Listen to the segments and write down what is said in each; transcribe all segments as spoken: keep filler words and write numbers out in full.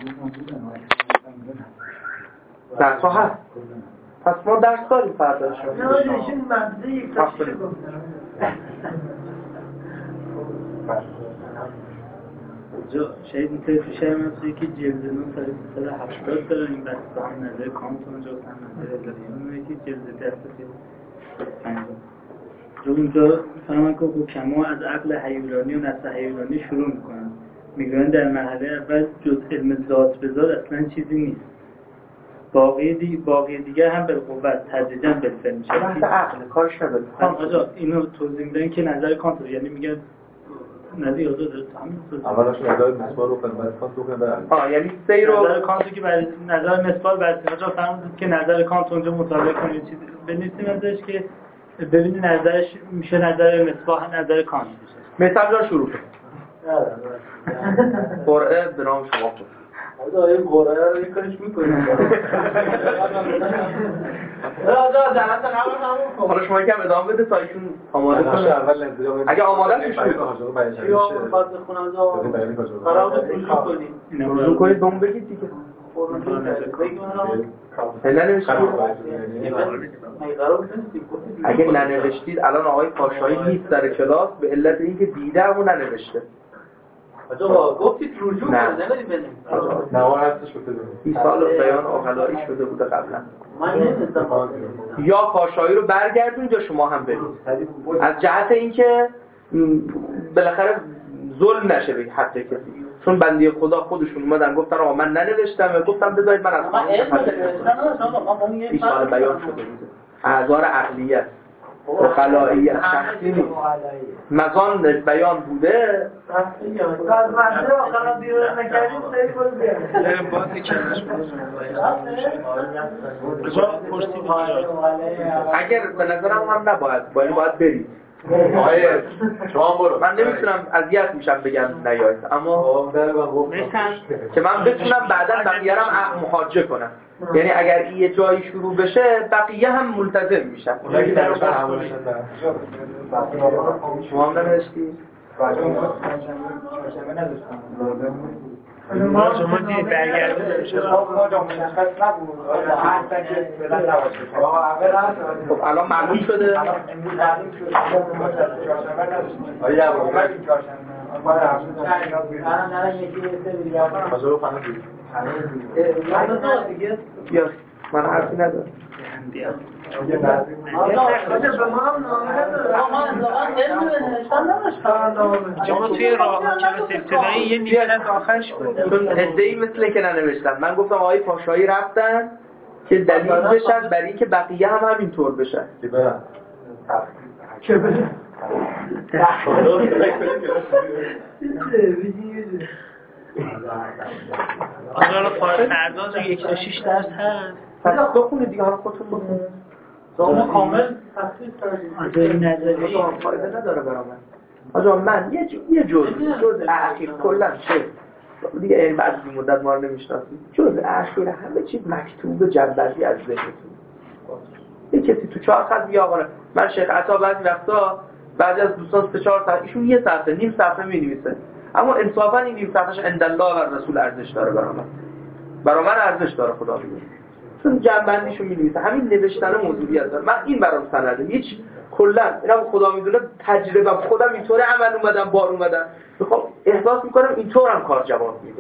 درس ها هست. پس ما درس داریم فردا شما. نه ایشون مبدأ یک تشکیل گفتن. جا شاید این طرف شرم هستی که جلد نو سالی سال هفتاد داره این بسته هم نظر کانت اونجا و هم نظر الهی اونه که جلد دست پنجم جو اونجا فهمن که با کما از عقل حیولانی و نسل حیولانی شروع میکنن میگوین در مرحله اول جز علم ذات به ذات اصلا چیزی نیست باقی دیگه باقی دیگه هم بالقوت تدریجاً بالفعل میشه بحث عقل کارش نداره آجا اینو توضیح میدن که نظر کانت یعنی میگن نظر یاد داره همین اولش نظر مسبار رو خدمت کانت رو کنه آه یعنی سیر رو نظر کانت که برای نظر مسبار برای جا فهمید که نظر کانت اونجا مطالعه کنید چیزی بنویسیم ازش که ببینید نظرش میشه نظر مسبار نظر کانت میشه مثلا جا شروع کن قرعه به نام شما کن آجا این قرعه رو یک کارش میکنیم آجا جلسه قبل همون کن حالا شما یکم ادامه بده تا ایشون آماده کنه اگه آماده شد یا میخواد بخونه آجا قرار بود رجوع کنیم رجوع کنید به اون بگید دیگه اگه ننوشتید الان آقای پاشایی نیست در کلاس به علت اینکه دیده همون ننوشته آجا گفتید رجوع کنید نمیدید بدیم نوار هستش گفته این سال بیان آقلایی شده بوده قبلا من نمیدونم یا پاشایی رو برگردونید یا شما هم برید از جهت اینکه بالاخره ظلم نشه به حق کسی چون بنده خدا خودشون اومدن گفتن آقا من ننوشتم و گفتم بذارید من از من علم نوشتم این سال بیان شده بوده اعذار عقلیت و خلاییت شخصی نیست مزان بیان بوده از منده آخران بیرون نکردیم سری برو بیاریم باید نکردش اگر به نظرم هم نباید باید باید برید آیه شما برو من نمیتونم اذیت میشم بگم نیاید اما که من بتونم بعدا بقیه هم محاجه کنم یعنی اگر این یه جایی شروع بشه بقیه هم ملتزم میشن شما هم ننوشتی؟ ما شما دیگه برگردیم ما جا مشخص نبود حتی که بلند نباشه خب الان معلوم شده؟ امروز معلوم شده آیا من نه یکی سری دیگه حاضر فهمید بیا من حرفی ندارم شما توی راه کلاس ابتدایی یه نیمه از آخرش بود چون هده‌ای مثل که ننوشتم من گفتم آقای پاشایی رفتن که دلیل بشن برای اینکه بقیه هم همینطور بشن که برن که برن آنجا رو فردا تو یک تا شیش درس هست پس بخونید دیگه حالا خودتون بخونید شما کامل تخصیص کردید نظری فایده نداره برام آجا من یه جو یه جز جز اخیر کلا چه دیگه این بعد این مدت ما رو نمیشناسید جز اخیر همه چیز مکتوب جنبندی از ذهنتون یه کسی تو چهار خط بیا آقا من شیخ عطا بعضی وقتا بعضی از دوستان سه چهار صفحه ایشون یه صفحه نیم صفحه می‌نویسه اما انصافا این نیم صفحه‌اش عند الله و رسول ارزش داره برام برام من ارزش داره خدا میگه چون جنبندیشو می‌نویسه همین نوشتن موضوعیت داره من این برام سنده هیچ کلا اینا خدا میدونه تجربه خودم اینطوری عمل اومدم بار اومدم میخوام احساس میکنم اینطورم کار جواب میده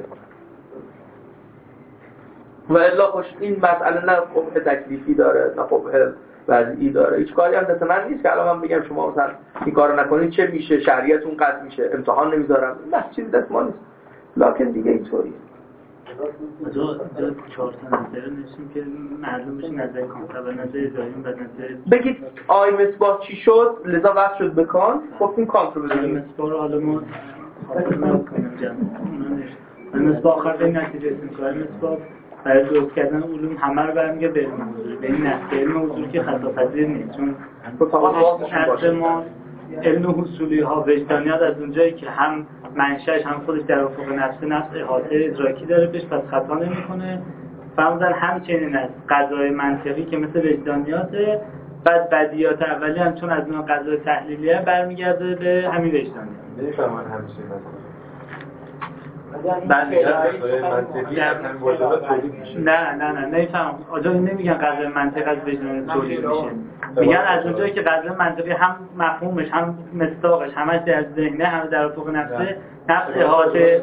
و الا خوش این مسئله نه قبح تکلیفی داره نه قبح وضعی داره هیچ کاری هم دست من نیست که الان من بگم شما مثلا این کارو نکنید چه میشه شریعتون قطع میشه امتحان نمیذارم نه چیزی دست ما نیست لکن دیگه اینطوری دو دو چهار تا نظر نشیم که معلوم بشه نظر کانت و نظر داریم و نظر بگید آی مصباح چی شد لذا وقت شد به کانت گفتیم کانت رو بزنیم مصباح رو حالا ما خواهیم کنیم جمع مصباح آخر به این نتیجه رسیم که مصباح برای درست کردن علوم همه رو برمیگه به علم حضوری به این نسل علم حضوری که خطاپذیر نیست چون نسل ما علم حصولی ها وجدانیات از اونجایی که هم منشأش هم خودش در افق نفس نفس احاطه ادراکی داره بهش پس خطا نمیکنه فرضاً همچنین است قضای منطقی که مثل وجدانیاته بعد بدیهیات اولی هم چون از نوع قضای تحلیلیه برمیگرده به همین وجدانیات نمیفهمن همیشه نه نه نه نمیفهم. آجا این نمیگن قضیه منطق از وجدان تولید میشه. میگن از اونجایی که قضیه منطقی هم مفهومش هم مصداقش همش در ذهنه هم در افق نفسه، نفس احاطه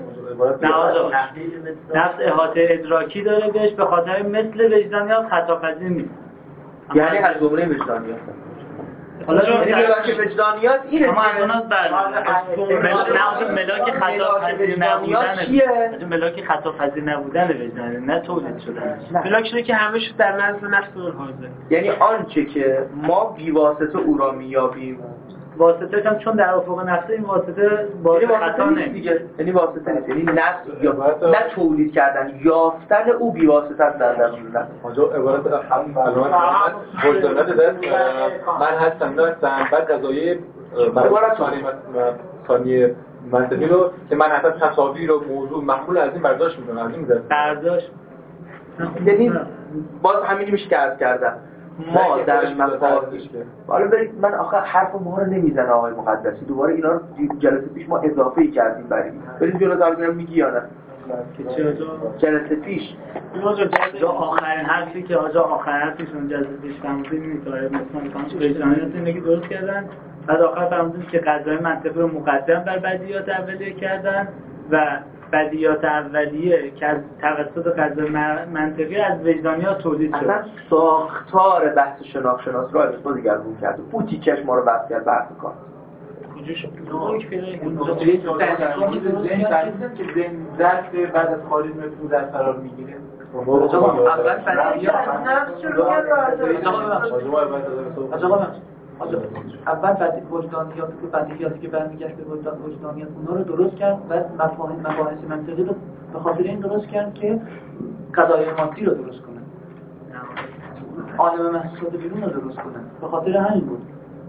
نفس احاطه ادراکی داره بهش، به خاطر مثل وجدانیات خطاپذیر نیست. یعنی از زمره وجدانیات. حالا یعنی ملاک وجدانیات اینه. اما از اوناست بر ملاک خطاپذیر نبودن چیه؟ ملاک خطاپذیر نبودن وجدانه، نه تولید شدن. ملاک شده که همه شد در نزد نفس اون حاضر. یعنی آنچه که ما بیواسطه او را میابیم، واسطه هم چون در افق نفسه این واسطه باعث خطا نیست دیگه. یعنی واسطه نیست، یعنی نفس یا نه تولید کردن، یافتن او بیواسطه است در درون نفس. آنجا عبارت هم معلومات وجدانات دست من هستم نه هستم بعد قضایه عبارت ثانیه منطقی رو که من حتی تصاویر و موضوع محمول از این برداشت میکنم، از این میذارم برداشت. یعنی باز همینی میشه که عرض کردم ما در مفاهیم. حالا برید من آخه حرف ما رو نمیزنه آقای مقدسی، دوباره اینا رو جلسه پیش ما اضافه ای کردیم بریم. برید جلو دارم میگی یا نه؟ جلسه پیش آجا آخرین حرفی که آجا آخرین حرفیشون جلسه پیش فهمیدیم اینه که آقای مثلا میگن وجدانیات اینه که درست کردن، بعد آخر فهمیدیم که قضای منطقی رو مقدم بر بدیهیات اولیه کردن و بدیهیات اولیه که از توسط قضای منطقی از وجدانیات تولید شد. اصلا ساختار بحث شناخت شناس رو از ما دیگر رو کرد. اون تیکش ما رو بحث کرد بحث کار. کجاش اون که که ذهن ظرف بعد از خارج مفهوم در قرار میگیره. اول بدیهیات نفس شروع کرد. اول بعد وجدانیات که بدیهیاتی که برمیگشت به وجدان وجدانیات اونا رو درست کرد و مفاهیم مباحث منطقی رو به خاطر این درست کرد که قضایای مادی رو درست کنه، عالم محسوسات بیرون رو درست کنه. به خاطر همین بود.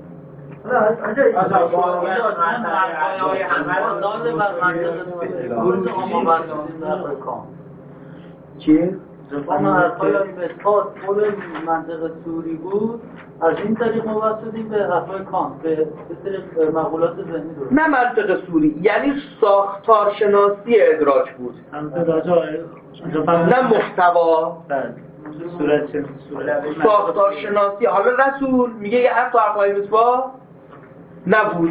چیه؟ اما حرفای اثبات خود منطق سوری بود، از این طریق ما وصلیم به حرفای کانت، به طریق مقولات ذهنی درست. نه منطق سوری، یعنی ساختار شناسی ادراک بود، نه محتوا. صورت ساختار شناسی. حالا رسول میگه یه حرف تو حرفای اثبات نبود.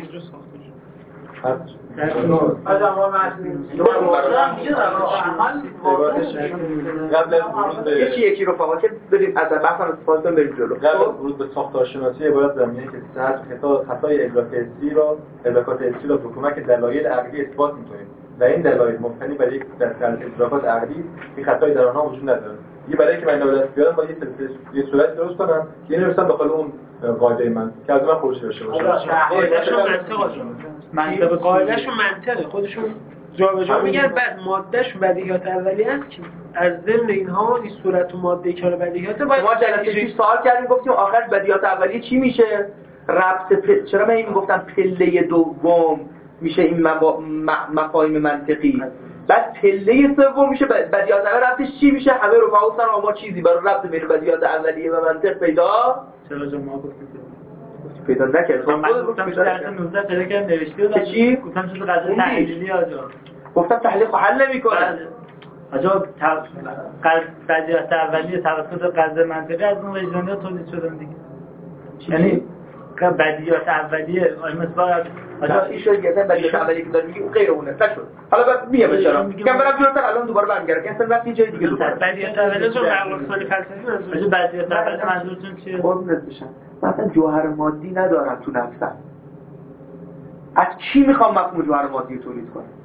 قبل از ورود به یکی یکی رو فقط که بریم از بحثم استفاده کنیم بریم جلو. قبل از ورود به ساختار شناسی عبارت در میگه که صحت خطای ادراک حسی را ادراکات حسی را به کمک دلایل عقلی اثبات می‌کنیم و این دلایل مبتنی بر یک دستگاه ادراکات عقلی که خطای در آنها وجود ندارد. یه برای که من اینو دست بیارم با یه سلسله یه صورت درست کنم که اینو برسم داخل اون قاعده من که از من خروج داشته باشه. قاعده‌شون منطقه منطق قاعده‌شون منطقه خودشون جابجا میگن بعد ماده‌شون بدیهیات اولیه است که از ضمن اینها این صورت و ماده که بدیهیات باید ما جلسه پیش سوال کردیم گفتیم آخر بدیهیات اولیه چی میشه؟ ربط پ... چرا من میگفتم پله دوم میشه این مبا... م... مفاهیم منطقی، بعد پله سوم میشه بدیهیات اولیه. ربطش چی میشه؟ همه رفقا گفتن ما چیزی برای ربط بین بدیهیات اولیه و منطق پیدا چرا ما گفتیم پیدا نکرد. من گفتم درس نوزده پیدا کردم نوشته بود. چی؟ گفتم چیز قضیه تحلیلی آجا. گفتم تحلیل خب حل نمی‌کنه. آجا بدیهیات اولیه توسط قضیه منطقی از اون وجدانیات تولید شدن دیگه. یعنی بدیهیات اولیه آی مثلا آجا این شد دیگه بدیهیات اولیه که داره میگه اون غیر اونه نشد. حالا بعد میگم چرا. میگم برام جلوتر الان دوباره برمیگردم. اصلا رفت یه جای دیگه دوباره. بدیهیات اولیه رو مقولات فلسفی منظور. آجا بدیهیات اولیه منظورتون چیه؟ قربونت بشم. مثلا جوهر مادی ندارم تو نفسم. از چی میخوام مفهوم جوهر مادی رو تولید کنم؟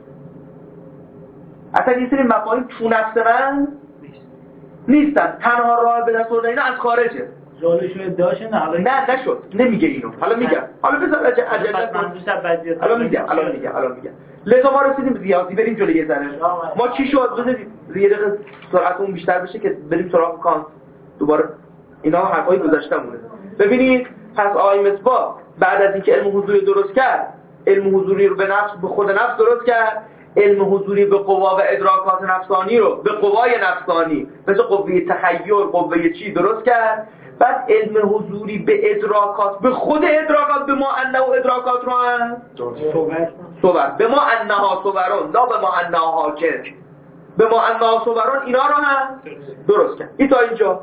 اصلا یه سری مفاهیم تو نفس من نیستن. تنها راه به دست آوردن اینا از خارجه. جالش رو ادعاش نه حالا نه نشد. نمیگه اینو. حالا میگم. حالا بذار عجله عجله حالا میگم. الان میگم. الان میگم. لذا ما رسیدیم ریاضی بریم جلوی یه ذره. ما چی شد؟ بذارید یه دقیقه سرعتمون بیشتر بشه که بریم سراغ کانت. دوباره اینا حرفای گذشته‌مونه. ببینید پس آقای مصباح بعد از اینکه علم حضوری درست کرد، علم حضوری رو به نفس به خود نفس درست کرد، علم حضوری به قوا و ادراکات نفسانی رو به قوای نفسانی مثل قوه تخیل، قوه چی درست کرد. بعد علم حضوری به ادراکات، به خود ادراکات، به ما انه و ادراکات رو هم صور به ما انها صورون لا به ما انها حاکم، به ما انها صورون اینا رو هم درست کرد. این تا اینجا.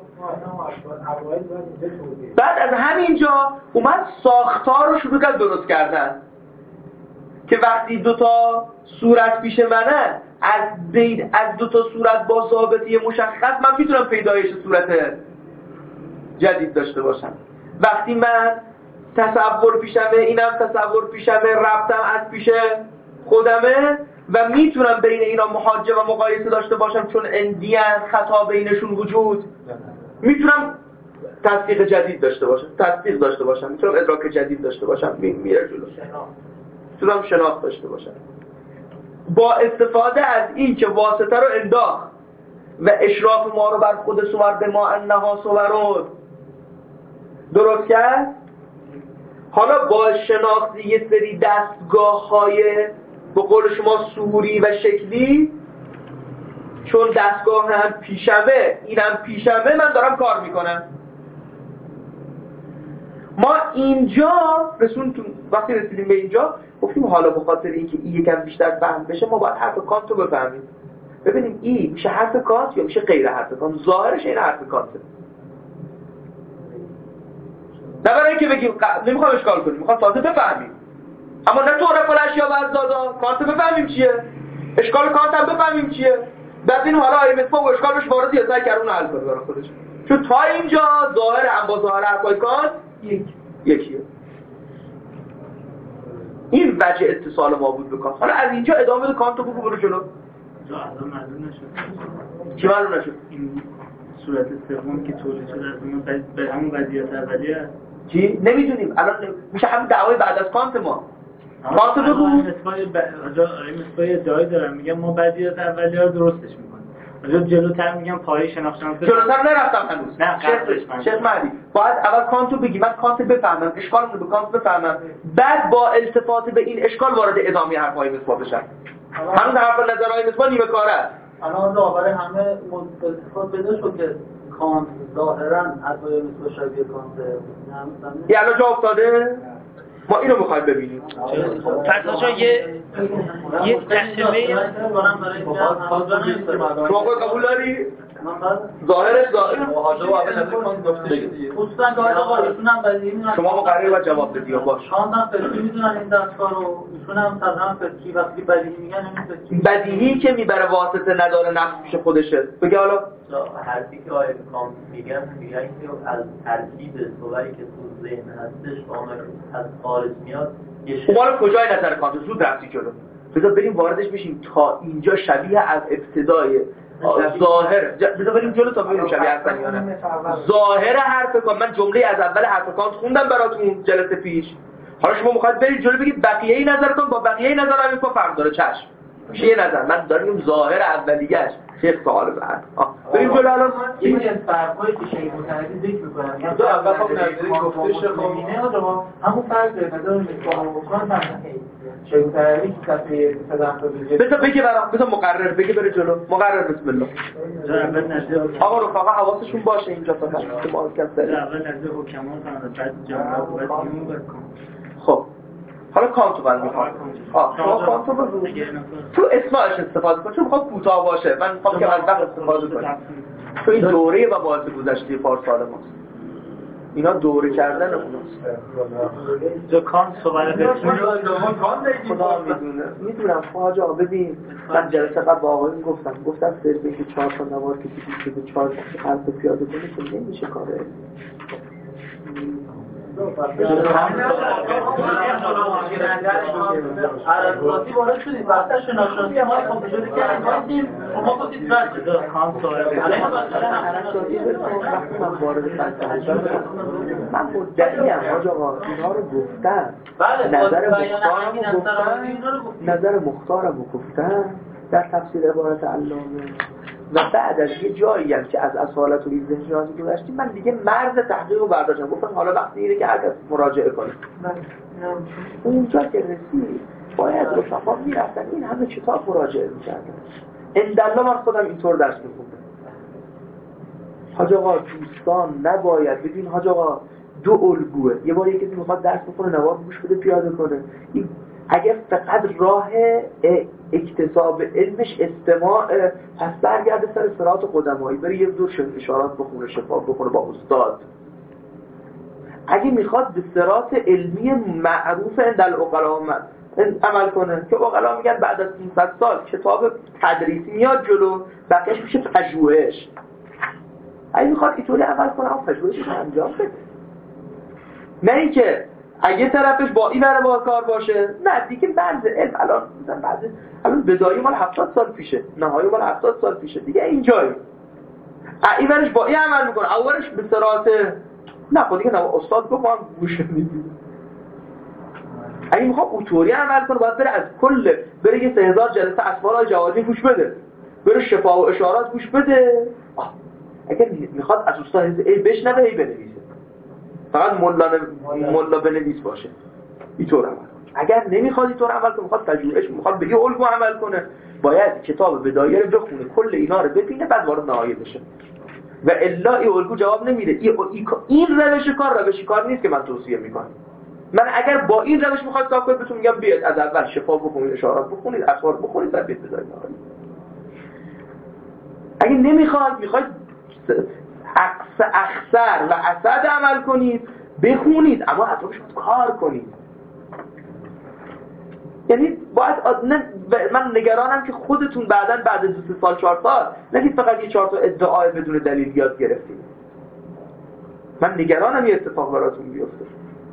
بعد از همینجا اومد ساختار رو شروع کرد درست کردن که وقتی دوتا صورت پیش منه، از بین از دوتا صورت با ثابتی مشخص من میتونم پیدایش صورت جدید داشته باشم. وقتی من تصور پیشمه، اینم تصور پیشمه، ربطم از پیش خودمه و میتونم بین اینا محاجه و مقایسه داشته باشم چون اندیان خطا بینشون وجود، میتونم تصدیق جدید داشته باشم، تصدیق داشته باشم، میتونم ادراک جدید داشته باشم، میره جلو، میتونم شناخت داشته باشم. با استفاده از این که واسطه رو انداخت و اشراف ما رو بر خود صور به ما انها صورون درست کرد، حالا با شناخت یه سری دستگاه های به قول شما صوری و شکلی، چون دستگاه هم پیشمه اینم پیشمه، من دارم کار میکنم. ما اینجا رسوندیم، وقتی رسیدیم به اینجا گفتیم حالا به خاطر اینکه این یکم بیشتر فهم بشه ما باید حرف کانت رو بفهمیم، ببینیم این میشه حرف کانت یا میشه غیر حرف کانت. ظاهرش این حرف کانته، نه برای اینکه بگیم نمیخوام اشکال کنیم، میخوام تازه بفهمیم. اما نه طور فلشیا و ازدادا کانت بفهمیم چیه، اشکال کانت هم بفهمیم چیه. بعد این حالا آیه مثلا و اشکالش وارد یا سعی کردن حل کنه برای خودش، چون تا اینجا ظاهر هم با ظاهر حرفای کانت یک یکیه. این وجه اتصال ما بود به کانت. حالا از اینجا ادامه بده کانت رو بگو برو جلو. جا الان معلوم نشد. چی معلوم نشد؟ این صورت سوم که تولید شده از اون به همون وضعیت اولیه. چی؟ نمیدونیم. الان میشه همین دعوای بعد از کانت ما. کانت رو بگو. مصباح جا مصباح جایی دارم میگم ما وضعیت اولیه رو درستش میکنیم. اونجا جلوتر میگم پایه شناخت. جلوتر نرفتم هنوز. نه قبلش شیخ مهدی باید اول کانت رو بگی، من کانت بفهمم، اشکالمون رو به کانت بفهمم، بعد با التفات به این اشکال وارد ادامه حرفای مصباح بشم. همون حرف نظرهای مصباح نیمه کاره است. الان ظاهر همه التفات بده شد که کانت ظاهرا حرفای مصباح شبیه کانت یه الان جا افتاده؟ ما اینو میخوایم ببینیم. پس آجا یه یه تحصیمه شما خود قبول داری؟ ظاهرش ظاهر محاجه و اول نظر کانت گفته دیگه. خصوصا که آقا ایشون هم بدیهی میدونن، شما مقرر باید جواب بدی باش. کانت هم فکری میدونن این دستگاه رو، ایشون هم تقریبا فکری وقتی بدیهی میگن این فکری بدیهی که میبره واسطه نداره نفس پیش خودشه. بگه حالا حرفی که آیه کانت میگن میگن که از ترکیب صوری که تو ذهن هستش با اونایی که از خارج میاد خب حالا کجای نظر کانت؟ زود رفتی جلو، بذار بریم واردش بشیم. تا اینجا شبیه از ابتدای ظاهر، بذار بریم جلو تا ببینیم شبیه هستن یا نه. ظاهر حرف کانت، من جمله از اول حرف کانت خوندم براتون جلسه پیش. حالا شما میخواید برید جلو بگید بقیه ای نظرتون با بقیه ای نظر همین فرق داره. چشم میشه یه نظر، من داریم ظاهر اولیه‌اش شیخ سوال بعد بریم جلو. الان این از فرقایی که شیخ متحدی ذکر می‌کنن میگن تو اول خب نظری گفته شه خب همون فرض به نظر میاد کانت شیخ متحدی که صفحه صد تا دیگه بذار بگه برام، بذار مقرر بگه بره جلو. مقرر بسم الله. آقا رفقا حواسشون باشه اینجا فقط که ما کم سر اول نظر حکما کنن بعد جمعه و بعد اینو بکن. خب حالا کانت رو من میخوام آه شما کانت رو بگو تو اسمش استفاده کن چون میخوام کوتاه باشه. من میخوام که از وقت استفاده کنم تو این دوره و باز گذشته پارسال ماست. اینا دوره کردن اوناست. جو کانت صحبت بکنیم خدا میدونه. میدونم خواجه ببین من جلسه قبل با آقایون گفتم گفتم سربه که چهار تا نوار که بیست و چهار تا حرف پیاده کنه که نمیشه کاره. عرباتی وارد شدیم وقتا شناسنامه ما کامپیوتر کردیم شما گفتید رد کانت صحبت من وارد فلسفه من مدعیم آقا اینا رو گفتم، نظر مختارم رو گفتم، نظر مختارم رو گفتم در تفسیر عبارت علامه و بعد از یه جایی هم که از اصالت و ذهنیاتی گذاشتیم من دیگه مرز تحقیق رو برداشتم. گفتم حالا وقتی اینه که هر کس مراجعه کنه. اونجا که رسید باید رفقا میرفتن این همه کتاب مراجعه میکردن. اندالله من خودم اینطور درس میخوندم. حاج آقا دوستان نباید ببین حاج آقا دو الگوه. یه بار یکی میخواد درس بخونه نوار گوش بده پیاده کنه. این اگه فقط راه اکتساب علمش استماع، پس برگرده سر صراط قدمایی بره یه دور اشارات بخونه شفا بخونه با استاد. اگه میخواد به صراط علمی معروف اندل عقلا عمل کنه که عقلا میگن بعد از پانصد سال کتاب تدریسی میاد جلو بقیه‌اش میشه پژوهش. اگه میخواد اینطوری عمل کنه اون پژوهشش انجام بده، نه اینکه اگه طرفش با این بره با کار باشه. نه دیگه مرز علم الان مثلا بعضی الان بدایی مال هفتاد سال پیشه، نهایی مال هفتاد سال پیشه دیگه اینجایی. این برش با این عمل میکنه اولش به صراط نه خود دیگه نه استاد گفت ما گوش میدیم. اگه میخواد اوتوری عمل کنه باید بره از کل بره یه سه هزار جلسه اسماء جوازی گوش بده، بره شفا و اشارات گوش بده. آه. اگه میخواد از استاد ای بشنوه ای بنویسه، فقط ملا ملا بنویس باشه اینطور عمل. اگر نمیخواد اینطور عمل کنه، میخواد پژوهش، میخواد به یه الگو عمل کنه، باید کتاب بدایه رو بخونه، کل اینا رو ببینه، بعد وارد نهایی بشه. و الا این الگو جواب نمیده. این روش کار روش کار نیست که من توصیه میکنم. من اگر با این روش میخواد کار کنید بهتون میگم بیاید از اول شفا بخونید، اشارات بخونید، اسوار بخونید، بعد بیاید بدایید نهایی. اگه نمیخواد، میخواد اخسر و اسد عمل کنید، بخونید اما اطرافش کار کنید. یعنی باید من نگرانم که خودتون بعداً بعد از دو سه سال چهار سال نگید فقط یه چهار تا ادعای بدون دلیل یاد گرفتید. من نگرانم یه اتفاق براتون بیفته.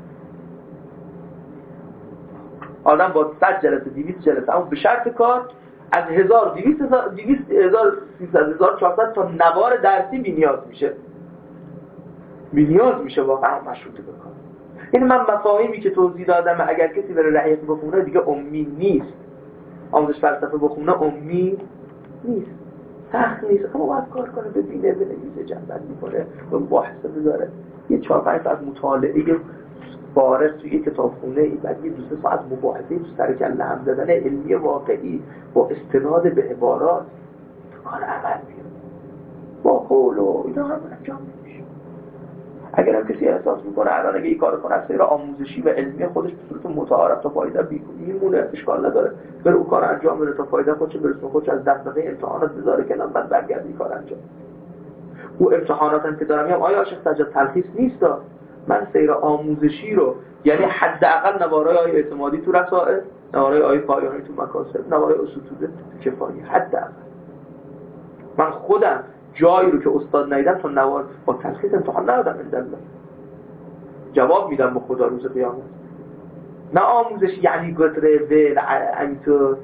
آدم با صد جلسه دویست جلسه اما به شرط کار از هزار و دویست هزار و سیصد هزار و چهارصد تا نوار درسی بی‌نیاز میشه. بی‌نیاز میشه واقعا مشروطه بکن. این من مفاهیمی که توضیح دادم اگر کسی بره رحیق بخونه دیگه امی نیست. آموزش فلسفه بخونه امی نیست. سخت نیست. اما باید کار کنه، ببینه، بنویسه، جنبندی کنه، به مباحثه بذاره. یه چهار پنج ساعت مطالعه فارغ توی کتابخونه ای، بعد یه دو سه ساعت مباحثه تو سر کله هم زدن علمی واقعی با استناد به عبارات کار عمل بیاد. با قول و اینا هم انجام نمیشه. اگر هم کسی احساس میکنه الان اگه این کار کنه از سیر آموزشی و علمی خودش به صورت متعارف تا فایده میمونه، اشکال نداره، بره اون کار انجام بده تا فایده خودش برسونه، خودش از دغدغه امتحانات بذاره کنار، بعد برگرده این کار انجام. او امتحانات هم که دارم میگم آیا شیخ سجاد تلخیص نیست؟ من سیر آموزشی رو یعنی حداقل نوارای آیه اعتمادی تو رسائل، نوارای آیه پایانی تو مکاسب، نوارای اسطوره تو کفایی، حداقل من خودم جایی رو که استاد ندیدم تا نوار با تلخیص امتحان ندادم اندالله جواب میدم به خدا روز قیامت. نه آموزش یعنی گتره ول اینطور.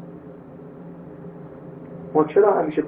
ما چرا همیشه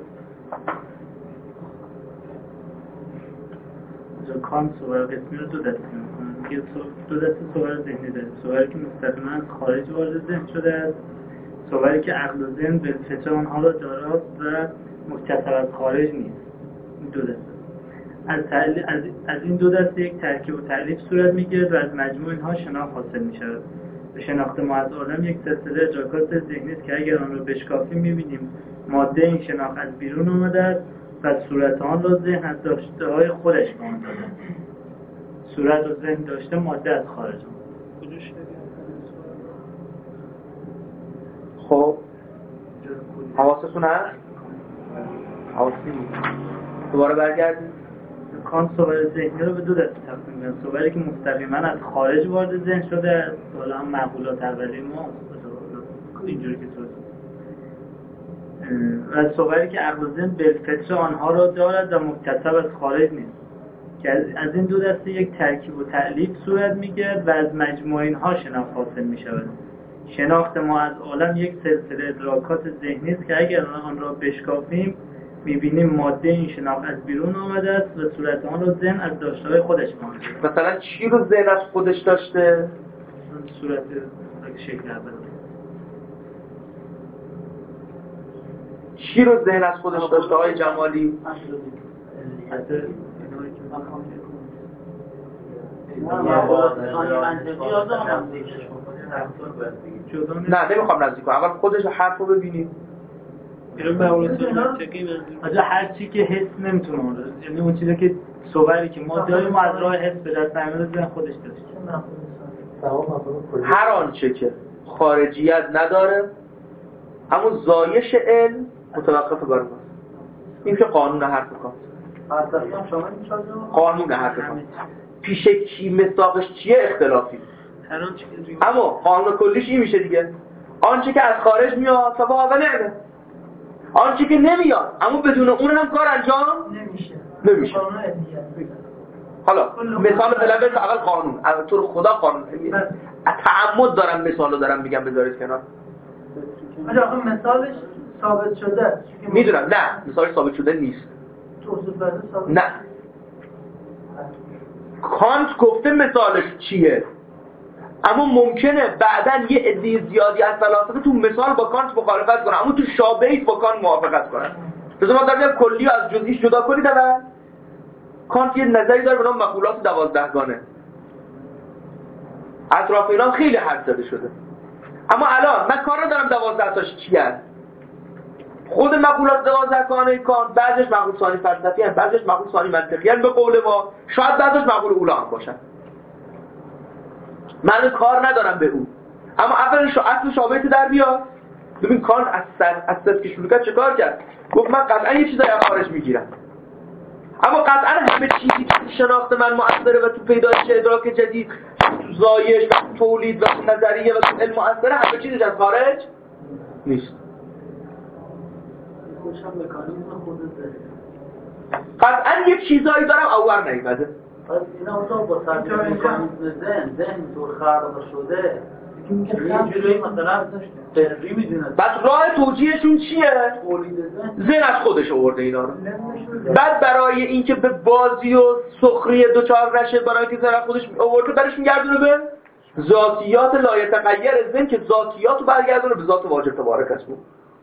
کانت صور قسمی رو دو دسته میکنه. میگه دو دسته صور ذهنی داره، صوری که مستقیما از خارج وارد ذهن شده است، صوری که عقل و ذهن به فطر آنها را داراست و مکتسب از خارج نیست. این دو دسته از, از, از این دو دسته یک ترکیب و تعریف صورت میگیرد و از مجموع اینها شناخت حاصل میشود. به شناخت ما از عالم یک سلسله ادراکات ذهنی است که اگر آن را بشکافیم میبینیم ماده این شناخت از بیرون آمده است و صورت آن را ذهن از داشته های خودش به آن داده. صورت و ذهن داشته، ماده از خارج آن. خب حواستون هست؟ حواستون دوباره برگردیم. کانت صور ذهنی رو به دو دسته تقسیم می‌کنه. صوری که مستقیما از خارج وارد ذهن شده است، حالا هم معقولات اولیه ما اینجوری که توضیح و صوری که عقل و ذهن بالفطر آنها را دارد و مکتسب از خارج نیست، که از این دو دسته یک ترکیب و تألیف صورت میگیرد و از مجموع اینها شناخت حاصل میشود. شناخت ما از عالم یک سلسله ادراکات ذهنی است که اگر آن را بشکافیم میبینیم ماده این شناخت از بیرون آمده است و صورت آن را ذهن از داشته‌های خودش مانده. مثلا چی رو ذهن از خودش داشته؟ صورت شکل اول. چی رو ذهن از خودش داشته های جمالی؟ نه نمیخوام نزدیک کنم، اول خودش حرف رو ببینید. اینو مباحث منطقی منظور. آجا هر چی که حس نمیتونه اون رو، یعنی اون چیزی که صوبری که ما داریم از راه حس به دست نمیاد ذهن خودش داره. هر آنچه که خارجیت نداره اما زایش علم متوقف بر ماست. این که قانون حرف کن. قانون حرف کن. پیشه چی مصداقش چیه اختلافی. هر آنچه که اما قانون کلیش این میشه دیگه. آنچه که از خارج میاد فبا و نعمه. آنچه که نمیاد اما بدون اون هم کار انجام نمیشه. نمیشه. حالا مثال بلنبه اول قانون اول طور خدا قانون تعمد دارم مثالو دارم میگم بذارید کنار. آقا مثالش ثابت شده است. میدونم نه مثالش ثابت شده نیست. نه کانت گفته مثالش چیه، اما ممکنه بعداً یه عده زیادی از فلاسفه تو مثال با کانت مخالفت کنن اما تو شابهیت با کانت موافقت کنن. مثلا ما داریم کلی از جزئیش جدا کنید اول. کانت یه نظری داره به نام مقولات دوازدهگانه. اطراف اینا خیلی حرف زده شده. اما الان من کار ندارم دوازده تاش چی هست. خود مقولات دوازدهگانه کانت بعضیش مقول ثانی فلسفی هست، بعضیش مقول ثانی منطقی هست به قول ما، شاید بعضیش مقول اولا هم باشن. من کار ندارم به اون. اما اول شو اصل شابهت در بیاد. ببین کانت از سر از سر که شروع کرد چه کار کرد؟ گفت من قطعا یه چیزایی از خارج میگیرم. اما قطعا همه چیزی که تو شناخت من مؤثره و تو پیدایش ادراک جدید، تو زایش و تو تولید و تو نظریه و تو علم مؤثره، همه چیزش از خارج نیست. خوشم مکانیزم خودت داره. قطعا یه چیزایی دارم اول نیومده. پس اینا اونجا با سر مکانیزم ذهن ذهن طور خراب شده. یه جوری مثلا فردی میدونه. بعد راه توجیهشون چیه؟ تولید ذهن. ذهن از خودش آورده اینا رو. بعد برای اینکه به بازی و سخری دوچار نشه، برای اینکه ذهن خودش آورده برش میگردونه به ذاتیات لایتغیر ذهن که ذاتیات رو برگردونه به ذات واجب تبارک اسمه.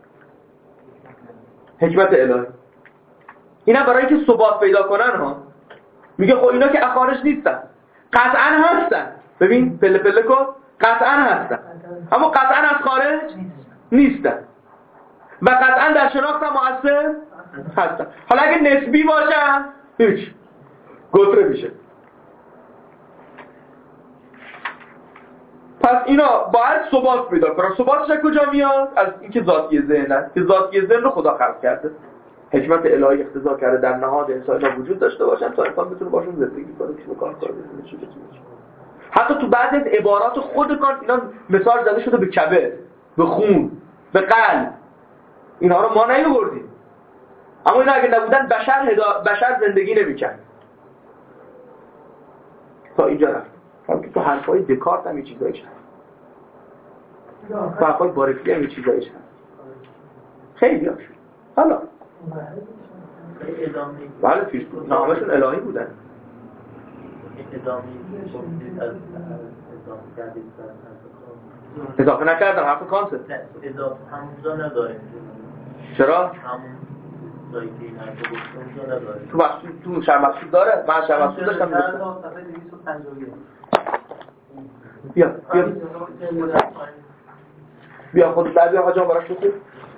حکمت الهی. اینا برای اینکه ثبات پیدا کنن ها. میگه خب اینا که اخارج نیستن. قطعا هستن. ببین پله پله کن. قطعا هستن. اما قطعا از خارج نیستن. و قطعا در شناخت هم مؤثر هستن. حالا اگه نسبی باشن هیچ گتره میشه. پس اینا باید ثبات پیدا کنن. ثباتش از کجا میاد؟ از اینکه ذاتی ذهن است که ذاتی ذهن رو خدا خلق کرده. حکمت الهی اقتضا کرده در نهاد انسان ها وجود داشته باشن تا انسان بتونه باشون زندگی کنه، چیزو کار کنه، چی بتونه. حتی تو بعضی از عبارات خود کانت اینا مثال زده شده به کبد، به خون، به قلب. اینا رو ما نیاوردیم. اما اینا اگه نبودن بشر هدا... بشر زندگی نمی‌کرد. تا اینجا رفت. هم که تو حرفای دکارت هم یه چیزایش هست. تو حرفای بارکلی هم یه چیزایش هست. خیلی هاش. حالا بله پیش بود. نامشون الهی بودن. اضافه نکردم حرف کانت. اضافه همونجا نداریم. چرا؟ همون جایی که این حرف گفتم نداریم. تو مقصود تو شرح مقصود داره؟ من شرح مقصود داشتم صفحه دویست و پنجاه و یک. بیا بیا بیا خود بعد بیا حاجا براش بخور.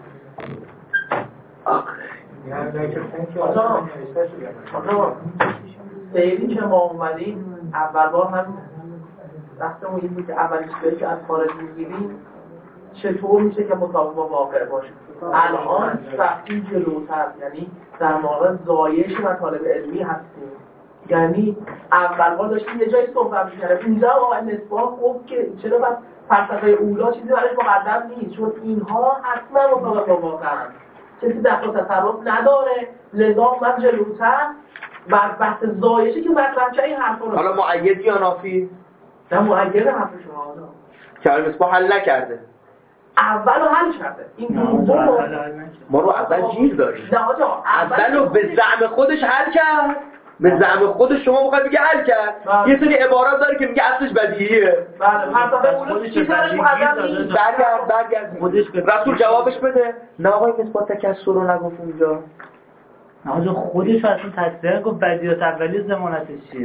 سیری که ما اومدیم اول بار هم بحثمون این بود که اولین چیزی که از خارج میگیریم چطور میشه که مطابق با واقع باشه. الان رفتیم جلوتر، یعنی در مورد زایش مطالب علمی هستیم. یعنی اول بار داشتیم یه جایی صحبت می‌کردیم اینجا آقای نسبا گفت که چرا بس فلسفه اولا چیزی براش مقدم نیست، چون اینها حتما مطابق با واقع هست، چیزی دخل و تصرف نداره. لذا من جلوتر بر بحث زایشی که مطرح کرد این حرفا رو. حالا مؤید یا نافی؟ نه مؤید حرف شما حالا که مصباح حل نکرده. اولو حل کرده. این دوم ما رو اول گیر داریم. نه آقا اولو به زعم خودش حل کرد. به زعم خودش شما میخواد بگه حل کرد. بله. یه سری عبارات داره که میگه اصلش بدیهیه. بله فلسفه اولش چیزی براش مقدم نیست. برگرد برگرد رسول جوابش بده. نه آقای نسبت تکسر رو نگفت اونجا. نه آقا خودش اصلا تصدیق گفت بدیهیات اولیه ضمانتش چیه.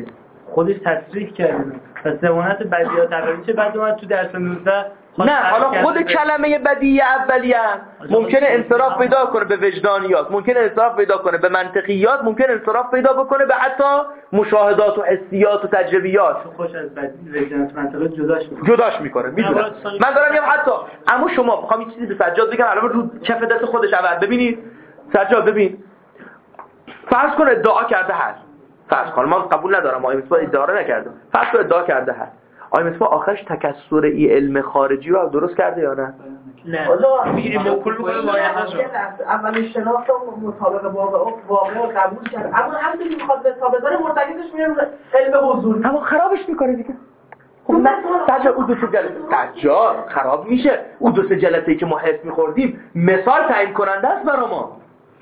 خودش تصریح کرده. پس ضمانت بدیهیات اولیه چه بعد اومد تو درس نوزده نه حالا خود کلمه بدیهی اولیه ممکنه انصراف پیدا کنه به وجدانیات، ممکنه انصراف پیدا کنه به منطقیات، ممکنه انصراف پیدا بکنه به حتی مشاهدات و حسیات و تجربیات. خوش از وجدانیات منطقه جداش میکنه جداش میکنه میدونم. من دارم میگم حتی اما شما میخوام یه چیزی به سجاد بگم الان رو کف دست خودش اول ببینید. سجاد ببین فرض کن ادعا کرده هست، فرض کن من قبول ندارم آقای مصباح ادعا رو نکرده، فرض کن ادعا کرده هست، آقای مصباح آخرش تکثر ای علم خارجی رو درست کرده یا نه؟ نه میگیریم موکول میکنه باید اولین شناخت مطابق واقع واقع رو قبول کرد، اما همین میخواد به ثابت داره مرتکزش میره علم حضوری، اما خرابش میکنه دیگه. خب نه سجاد اون دو سه جلسه سجاد خراب میشه. اون دو سه جلسه‌ای که ما حس میخوردیم مثال تعیین کننده است برای ما.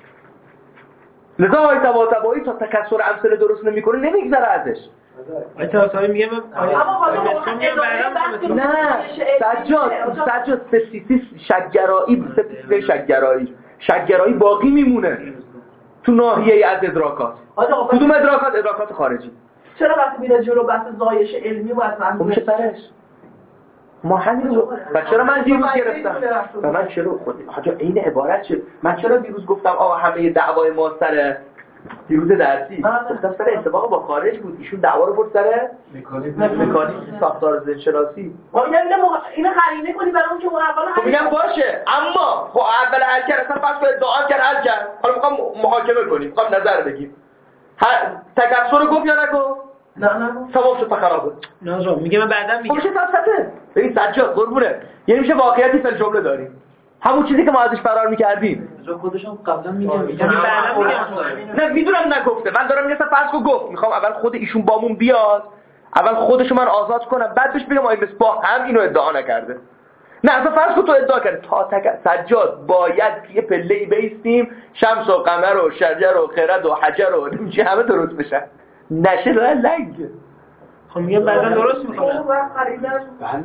لذا آقای طباطبایی تا تکثر امثله درست نمیکنه نمیگذره ازش. آقای طباطبایی میگه من اما حالا نه سجاد سجاد سپسیس شک‌گرایی سپسیس شک‌گرایی شک‌گرایی باقی میمونه تو ناحیه‌ای از ادراکات. کدوم ادراکات؟ ادراکات خارجی. چرا وقتی میره جلو بحث زایش علمی و از میشه سرش ما همین رو و چرا من دیروز گرفتم و من چرا خود حاجا این عبارت چه من چرا دیروز گفتم آقا همه دعوای ما سر دیروز درسی گفتم سر اتفاق با خارج بود، ایشون دعوا رو برد سر مکانیک ساختار ذهن‌شناسی. ما میگم اینو قرینه کنی برای اون که اون اول خب میگم باشه اما خب اول حل کرد اصلا فرض کنید دعا کرد حل کرد، حالا میخوام محاکمه کنیم، میخوام نظر بگیم تکثر گفت یا نگفت؟ نه نه تمام شد خرابه. نه آقا میگه من بعدا میگم میشه فلسفه. ببین سجاد قربونه یعنی میشه واقعیتی فل جمله داریم، همون چیزی که ما ازش فرار می‌کردیم. جو خودشون قبلا میگم میگم بعدا میگم نه میدونم نگفته، من دارم میگم فرض کو گفت، میخوام اول خود ایشون بامون بیاد، اول خودشو من آزاد کنم، بعد بهش بگم آقای مصباح هم اینو ادعا نکرده. نه اصلا فرض کو تو ادعا کردی تا تک سجاد باید یه پله‌ای بیستیم شمس و قمر و شجر و خرد و حجر و نمیشه همه درست بشن. نشه لا لنگ. خب میگم بعدا درست میکنم. بله.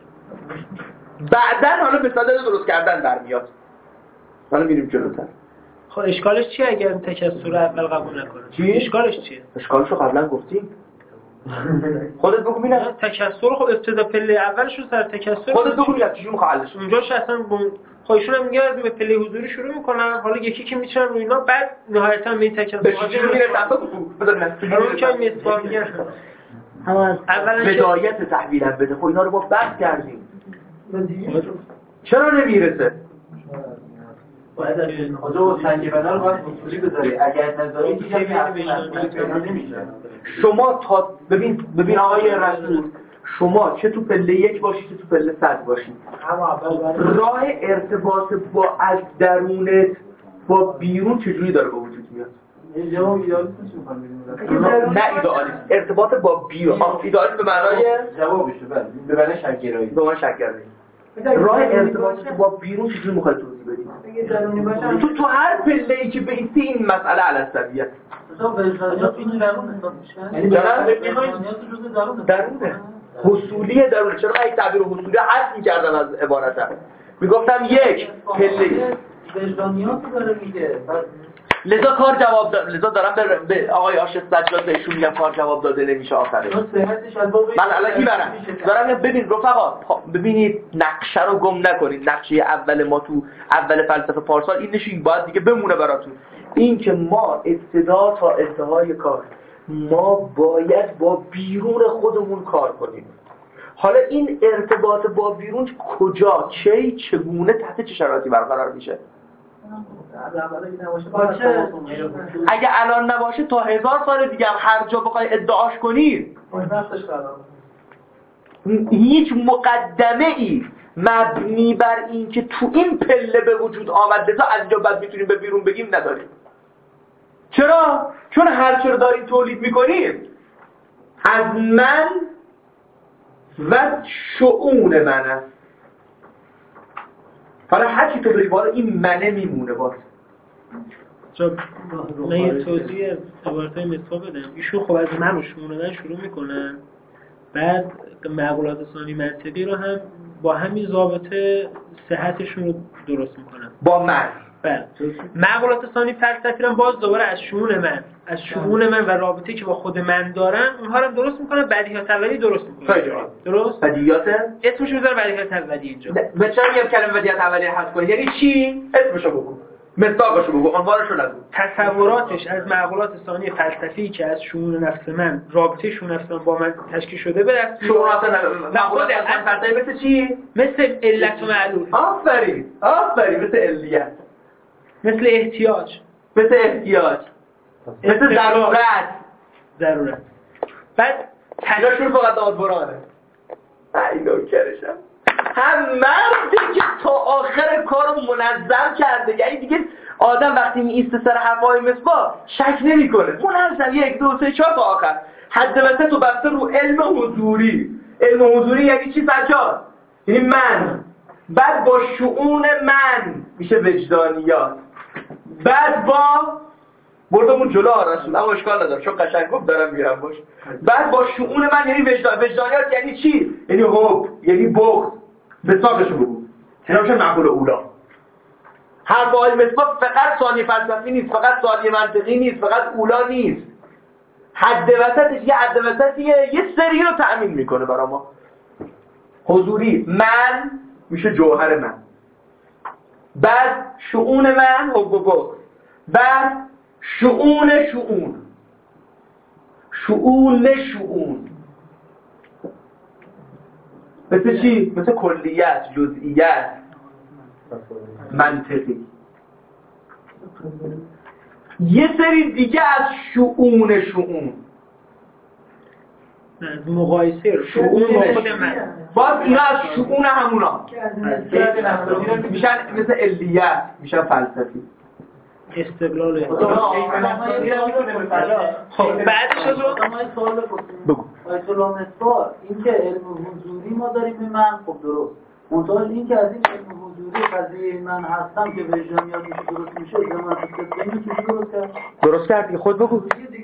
بعدن حالا به صدد درست کردن برمیاد. حالا میریم جلوتر. خب اشکالش چیه اگر تکثر اول قبول نکنه؟ چی؟ اشکالش چیه؟ اشکالشو قبلا گفتیم. خودت بگو ببینم. تکثر خب ابتدا پله اولش رو سر تکثر خودت بگو ببینم چجوری میخواد حلش. اونجاش اصلا خودشون هم میگه به پله حضوری شروع میکنن، حالا یکی که میچرن رو اینا، بعد نهایتا به این تکثر به چجوری میرسن تو بگو. بذار من چجوری که مصباح میگن. اما اولا بدایت تحویل بده. خب اینا رو ما بحث کردیم. چرا نمیرسه؟ باید از خدا سنگ بدن باید اصولی بذاری، اگر نذاری دیگه پیدا نمیشه. شما تا ببین ببین آقای رسول، شما چه تو پله یک باشی چه تو پله صد باشی، راه ارتباط با از درونت با بیرون چجوری داره به وجود میاد؟ جواب ایدئالیسم میخوام نه ایدئالیسم، ارتباط با بیرون. ایدئالیسم به معنای جوابشه بله، به معنای شک‌گرایی. به معنای شک‌گرایی. راه ارتباط با بیرون چجوری میخوای توضیح بدی؟ تو تو هر پله‌ای که بیستی این مسئله علسویه. درونه حصولی درونه. چرا من این تعبیر حصولی حذف می‌کردم از عبارتم؟ میگفتم یک پله وجدانیات داره میگه. لذا کار جواب داد. لذا دارم به آقای آشف سجاد بهشون میگم کار جواب داده نمیشه آخره. من الان میبرم دارم ببین رفقا ببینید نقشه رو گم نکنید. نقشه اول ما تو اول فلسفه پارسال این نشین باید دیگه بمونه براتون. این که ما ابتدا تا انتهای کار ما باید با بیرون خودمون کار کنیم. حالا این ارتباط با بیرون کجا کی چگونه تحت چه شرایطی برقرار میشه؟ اگه الان نباشه تا هزار سال دیگه هم هر جا بخوای ادعاش کنی هیچ مقدمه ای مبنی بر این که تو این پله به وجود آمد لذا از اینجا بعد میتونیم به بیرون بگیم نداریم. چرا؟ چون هر چرا داریم تولید میکنیم از من و شؤون من است. حالا هرچی تو بری بالا این منه میمونه باز. من یه توضیح از عبارتهای مصباح بدم. ایشون خب از من و شموندن شروع میکنن، بعد معقولات ثانی منطقی رو هم با همین ضابطه صحتشون رو درست میکنن. با من بله. معقولات ثانی فلسفی رو باز دوباره از شؤون من از شؤون من و رابطه‌ای که با خود من دارم اونها رو درست میکنه، بدیهیات اولیه درست میکنه. درست؟ بدیهیات اسمش میذاره بدیهیات اولیه اینجا. به چرا میگم کلمه بدیهیات اولیه حذف کنید؟ یعنی چی؟ اسمشو بگو. مصداقشو بگو، عنوانشو نگو. تصوراتش از معقولات ثانی فلسفی که از شؤون نفس من، رابطه شؤون نفس من با من تشکیل شده به دست شؤون معقولات فلسفی مثل چی؟ مثل علت و معلول. آفرین، آفرین، مثل علیت، مثل احتیاج، مثل احتیاج، مثل ضرورت، ضرورت. بعد تشکیل فقط دادبرانه. ای نوکرشم. هم مردی که تا آخر کارو منظم کرده، یعنی دیگه آدم وقتی میایسته سر حرفای مصباح شک نمیکنه، منظم یک دو سه چهار تا آخر حد وسط و بسته رو علم حضوری. علم حضوری یعنی چی سجاد؟ یعنی من، بعد با شؤون من میشه وجدانیات، بعد با بردمون جلو رسول، اما اشکال نداره چون قشنگ گفت دارم میرم باش. بعد با شؤون من یعنی وجدان. وجدانیات یعنی چی؟ یعنی حب، یعنی بغض. مصداقشو بگو. اینا میشه معقول اولا. حرف آقای مصباح فقط ثانی فلسفی نیست، فقط ثانی منطقی نیست، فقط اولا نیست. حد وسطش یه حد وسطیه، یه سری رو تأمین میکنه برای ما. حضوری من میشه جوهر من، بعد شؤون من حب و بغض، بعد شؤون شؤون شؤون شؤون مثل چی؟ مثل کلیت، جزئیت، منطقی. یه سری دیگه از شؤون شؤون مقایسه شؤون خود من، باز اینا از شؤون همونا میشن مثل علیت، میشن فلسفی. استقلال خب بعدش از سوال بگو. آیت الله مصباح این که علم حضوری ما داریم به من، خب درست، منتها این که از این علم حضوری قضیه من هستم که وجدانیات میشه درست میشه، زمان استقلالی میشه درست کرد. درست کردی، خود بگو.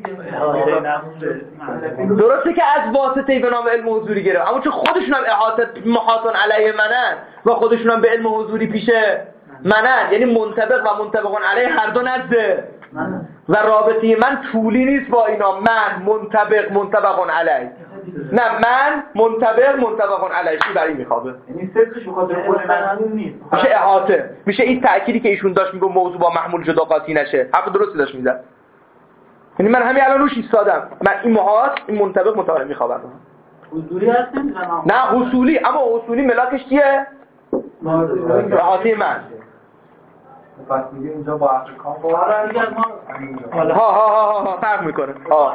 درسته که از واسطه‌ای به نام علم حضوری گرفت، اما چون خودشون هم احاطه محاطن علیه منن و خودشون هم به علم حضوری پیشه منن، یعنی منطبق و منطبقون علیه هر دو نزده و رابطه من طولی نیست با اینا. من منطبق منطبقون علیه، نه من منطبق منطبقون علیه. چی برای میخوابه؟ یعنی صدقش بخاطر خود من نیست، میشه احاطه، میشه این تأکیدی که ایشون داشت میگه موضوع با محمول جدا قاطی نشه. حرف درستی داشت میزد. یعنی من همین الان روش ایستادم، من این محاط این منطبق منطبق میخوابم. حضوری هست نمیزنم، نه حصولی، اما حصولی ملاکش چیه؟ احاطه من. پس میگه اینجا با افریکان با ها ها ها ها فرق میکنه. ها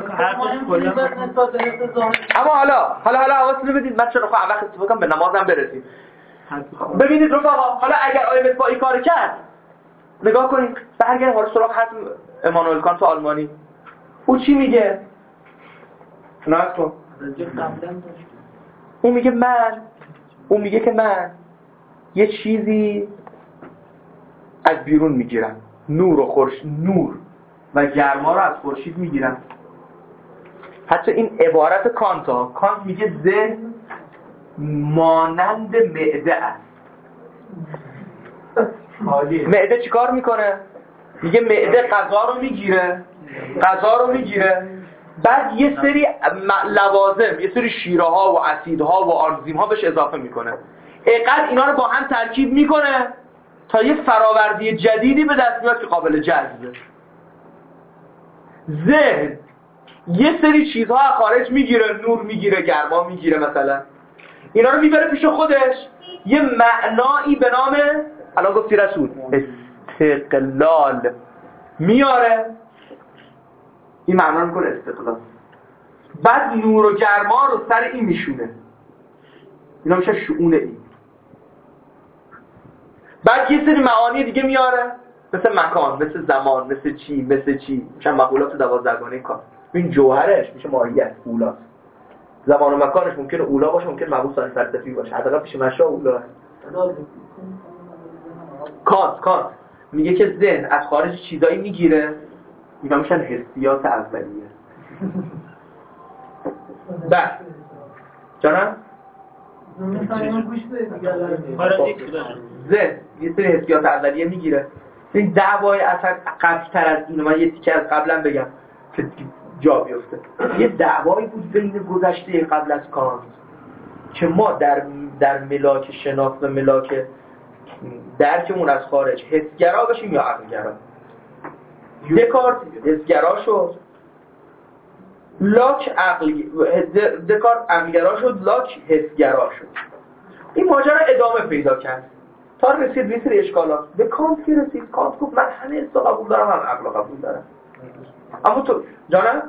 اما حالا حالا حالا حواستون بدید، من چرا خواهم وقت استفاده به نمازم برسیم. ببینید رفقا، حالا اگر آیه مصباح این کار کرد، نگاه کنید، برگردیم حالا سراغ حرف امانوئل کانت آلمانی. او چی میگه؟ ناز کن. اون میگه من اون میگه که من یه چیزی از بیرون میگیرم، نور و خورشید، نور و گرما رو از خورشید میگیرم. حتی این عبارت کانت ها، کانت میگه ذهن مانند معده است. معده چیکار میکنه؟ میگه معده غذا رو میگیره غذا رو میگیره بعد یه سری لوازم، یه سری شیره ها و اسیدها و آنزیم ها بهش اضافه میکنه. اینقدر اینا رو با هم ترکیب میکنه تا یه فراوردی جدیدی به دست میاد که قابل جذبه. ذهن یه سری چیزها از خارج میگیره، نور میگیره، گرما میگیره، مثلا اینا رو میبره پیش خودش، یه معنایی به نام الان گفتی رسول استقلال میاره، این معنا رو میکنه استقلال. بعد نور و گرما رو سر این میشونه، اینا میشه شؤون این. بعد یه سری معانی دیگه میاره، مثل مکان، مثل زمان، مثل چی، مثل چی، میشه مقولات دوازدهگانه کار. این جوهرش میشه ماهیت، اولاست. زمان و مکانش ممکنه اولا باشه، ممکنه مقول ثانی فلسفی باشه، حداقل پیش مشا اولا. کانت کانت میگه که ذهن از خارج چیزایی میگیره، اینا میشن حسیات اولیه. بعد جانم ذهن یه سری حسیات اولیه میگیره، این دعوای اصلا قبل‌تر از این، من یه تیکه از قبلا بگم که جا بیفته. یه دعوایی بود بین گذشته قبل از کانت که ما در در ملاک شناخت و ملاک درکمون از خارج حسگرا بشیم یا عقلگرا. دکارت حسگرا شد، لاک عقل دکارت عقلگرا شد، لاک حسگرا شد. این ماجرا ادامه پیدا کرد تا رسید به سری اشکالات. به کانت که رسید، کانت گفت من همه حس قبول دارم، هم عقل قبول دارم. اما تو جانم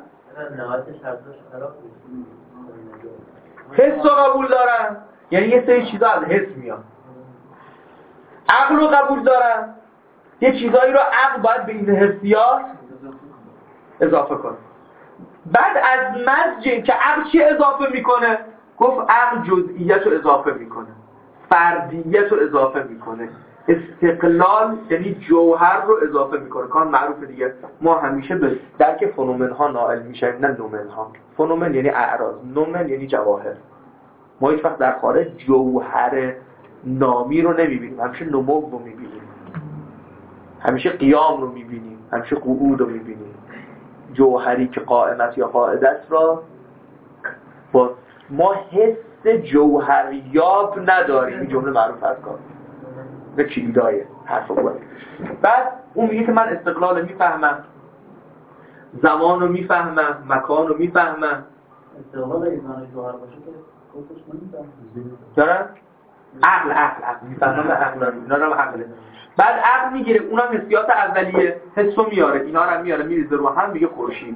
حس رو قبول دارم، یعنی یه سری چیزا از حس میاد. عقل رو قبول دارم، یه چیزایی رو عقل باید به این حسیات اضافه کنه. بعد از مزج که عقل چی اضافه میکنه؟ گفت عقل جزئیت رو اضافه میکنه، فردیت رو اضافه میکنه، استقلال یعنی جوهر رو اضافه میکنه. کان معروف دیگه، ما همیشه به درک فنومن ها نائل میشیم، نه نومن ها. فنومن یعنی اعراض، نومن یعنی جواهر. ما هیچ وقت در خارج جوهر نامی رو نمیبینیم، همیشه نمو رو میبینیم، همیشه قیام رو میبینیم، همیشه قعود رو میبینیم. جوهری که قائمت یا قاعده است را با ما حس جوهریاب نداریم. این جمله معروف از کار به کلیدای حرف بود. بعد اون میگه که من استقلال رو میفهمم، زمان رو میفهمم، مکان رو میفهمم. استقلال اگه معنی جوهر باشه که گفتش نمیفهمم دارن؟ عقل عقل عقل میفهمم، عقل اینا رو عقله. بعد عقل میگیره، اونم حسیات اولیه، حس رو میاره، اینا رو میاره میریزه رو هم، میگه خورشید.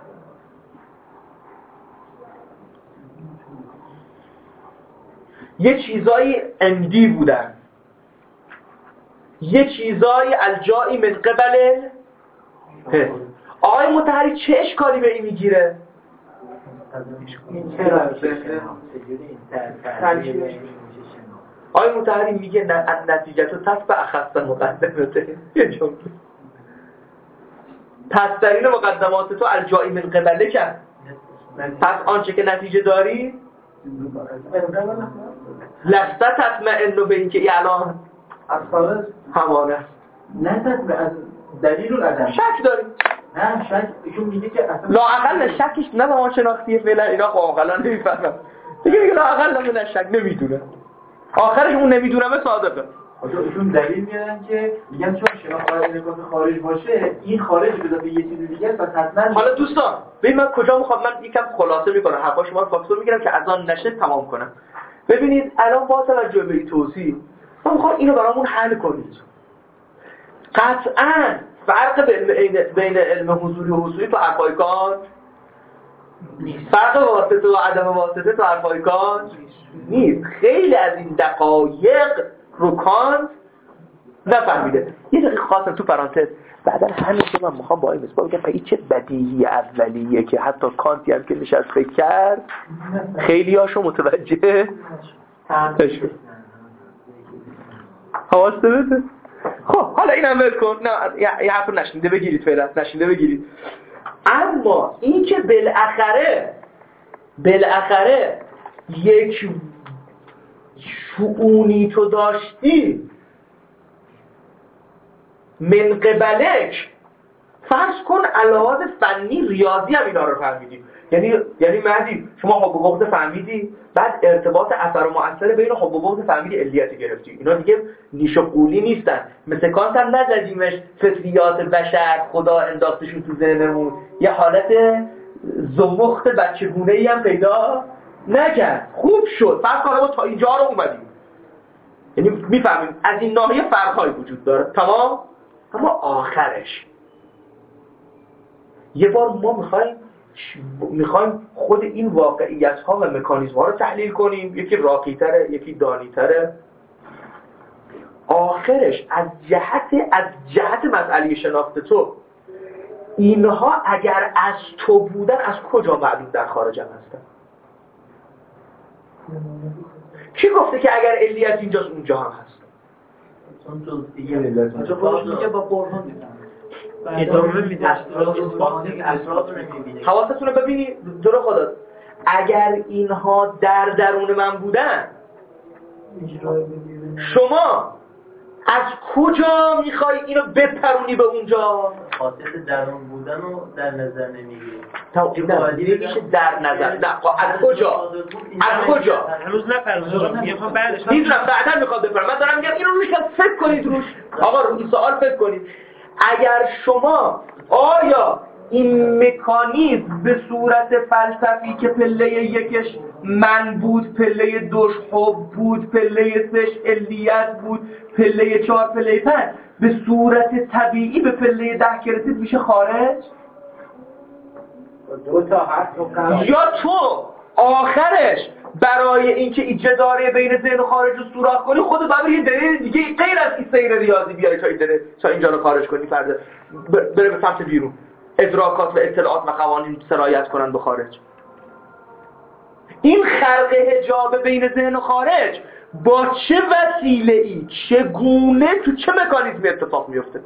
یه چیزایی اندی بودن، یه چیزایی الجایی من قبل حس. آقای مطهری چه اشکالی به این میگیره؟ آقای مطهری میگه نتیجه تو تسبه اخص مقدمته. یه جمله پسترین مقدمات تو الجایی من قبله کرد، پس آنچه که نتیجه داری لست تطمئن به این که ای الان از خارج همانه نه تطمئن از دلیل العدم شک داریم. نه شک ایشون میگه که اصلا لااقل شکش نه زمان شناختیه فعلا اینا واقعا نمیفهمم دیگه. میگه لااقل من شک نمیدونه، آخرش اون نمیدونم صادقه. ایشون دلیل میارن که میگن چون شناخت خارج نگاه خارج باشه، این خارج به اضافه یه چیز دیگه است و حتما. حالا دوستان ببین من کجا میخوام، من یکم خلاصه میکنم حرفا شما رو فاکتور میگیرم که از آن نشه تمام کنم. ببینید الان با توجه به این توضیح من میخوام اینو برامون حل کنید. قطعاً فرق بین بین علم حضوری و حضوری تو حرفای کانت نیست، فرق واسطه و عدم واسطه تو حرفای کانت نیست. خیلی از این دقایق رو کانت نفهمیده. یه دقیقه خواستم تو پرانتز بعدا همین که من میخوام با این مثال بگم این چه بدیهی اولیه که حتی کانتی هم که نشست فکر کرد خیلی هاشو متوجه نشد. حواسته بده. خب حالا اینم ول کن، نه یه حرف نشنیده بگیرید، فعلا نشنیده بگیرید. اما این که بالاخره بالاخره یک شؤونی تو داشتی من قبلک، فرض کن علاوه فنی ریاضی هم اینا رو فهمیدی، یعنی یعنی مهدی شما حب و بغض فهمیدی، بعد ارتباط اثر و مؤثر بین حب و بغض فهمیدی، علیت گرفتی. اینا دیگه نیش و قولی نیستن. مثل کانت هم نزدیمش فطریات بشر خدا انداختشون تو ذهنمون، یه حالت زمخت بچگونه‌ای هم پیدا نکرد. خوب شد، فرض کن ما تا اینجا رو اومدیم، یعنی میفهمیم از این ناحیه فرق‌هایی وجود داره، تمام. اما آخرش یه بار ما میخوایم میخوایم خود این واقعیت ها و مکانیزم ها رو تحلیل کنیم، یکی راقی تره یکی دانی تره. آخرش از جهت از جهت مسئله شناخت تو اینها اگر از تو بودن از کجا معلوم در خارج هم هستن؟ کی گفته که اگر علیت اینجاست اونجا هم هست؟ چون جزئیه علت میگه با برهان میفهمه. ادامه میده. حواستون رو ببینید تو خدا، اگر اینها در درون من بودن، شما از کجا میخوای اینو بپرونی به اونجا؟ خاصیت درون بودن رو در نظر نمیگیری. تا این میشه در نظر. نه از کجا؟ از کجا؟ هنوز نفرمودم. میگم بعدش میدونم بعدا میخواد بفرمایید. من دارم میگم اینو روش فکر کنید روش. آقا رو این سوال فکر کنید. اگر شما آیا این مکانیزم به صورت فلسفی که پله یکش من بود، پله دوش حب بود، پله سش علیت بود، پله چهار پله پنج به صورت طبیعی به پله ده که رسید میشه خارج؟ دو تا هست یا تو آخرش برای اینکه این جداره بین ذهن و خارج رو سوراخ کنی خودت باید یه دلیل دیگه غیر از این سیر ریاضی بیاری تا این دلیل تا اینجا رو خارج کنی، فرض بره به سمت بیرون، ادراکات و اطلاعات و قوانین سرایت کنن به خارج. این خلق حجاب بین ذهن و خارج با چه وسیله ای، چگونه، تو چه مکانیزمی اتفاق میفته؟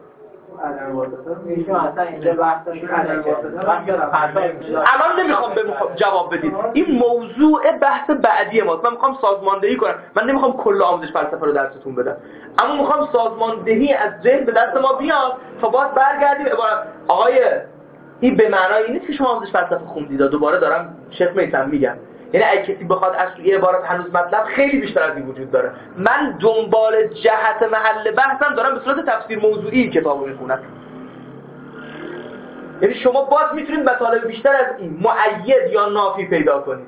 الان نمیخوام به جواب بدید، این موضوع بحث بعدی ماست. من میخوام سازماندهی کنم، من نمیخوام کل آموزش فلسفه رو درستون بدم، اما میخوام سازماندهی از ذهن به دست ما بیاد تا باز برگردیم عبارت آقای این به معنای این نیست که شما آموزش فلسفه خوندید. دوباره دارم شیخ میثم میگم، یعنی اگه کسی بخواد از توی عبارت هنوز مطلب خیلی بیشتر از این وجود داره. من دنبال جهت محل بحثم دارم به صورت تفسیر موضوعی کتابو میخونم. یعنی شما باز میتونید مطالب بیشتر از این مؤید یا نافی پیدا کنید.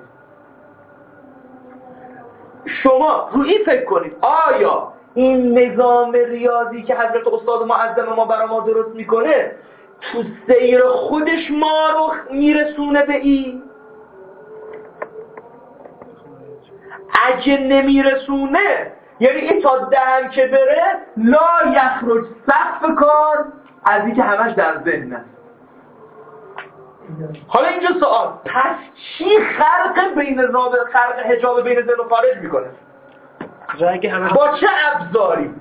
شما روی این فکر کنید آیا این نظام ریاضی که حضرت استاد معظم ما برای ما درست میکنه تو سیر خودش ما رو میرسونه به این؟ اگه نمیرسونه یعنی این تا دهن که بره لا یخرج سقف کار از این که همش در ذهن است. حالا اینجا سوال، پس چی خلق بین رابط خلق حجاب بین ذهن و خارج میکنه؟ با چه ابزاری؟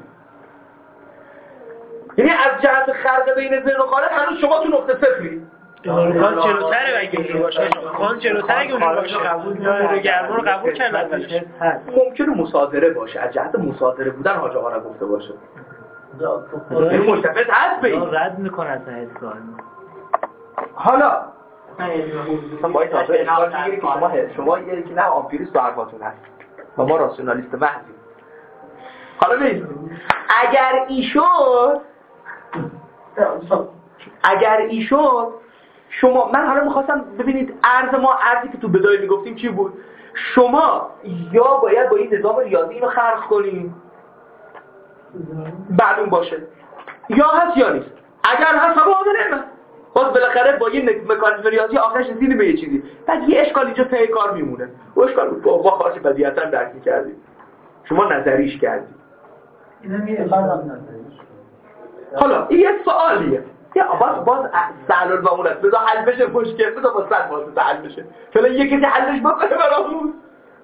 یعنی از جهت خلق بین ذهن و خارج هنوز شما تو نقطه صفری. کان جلوتره اگه اونجا باشه، کان جلوتره اگه اونجا باشه قبول داره، گرما رو قبول کرد اولش. ممکنه مصادره باشه، از جهت مصادره بودن حاج آقا نگفته باشه. این ملتفت هست به این رد میکنه اصلا حساب. حالا مثلا باید تازه اشکال میگیری که شما شما یه که نه آمپیریست و حرفاتون هست و ما راسیونالیست محضیم. حالا ببینید اگر ایشون اگر ایشون شما من حالا میخواستم ببینید عرض ما عرضی که تو بدایه میگفتیم چی بود؟ شما یا باید با این نظام ریاضی اینو خلق کنیم معلوم باشه، یا هست یا نیست. اگر هست هوا نعمت، باز بالاخره با یه مکانیزم ریاضی آخرش رسیدیم به یه چیزی. بعد یه اشکال اینجا ته کار میمونه، اون اشکال با با خاصی بدیهتا درک می‌کردید، شما نظریش کردید. اینم یه اشکال نظریش. حالا این یه سوالیه، یا باز باز سهل المعمول است، بذار حل بشه مشکل، بذار با صد واسه حل بشه، فعلا یه کسی حلش بکنه برامون.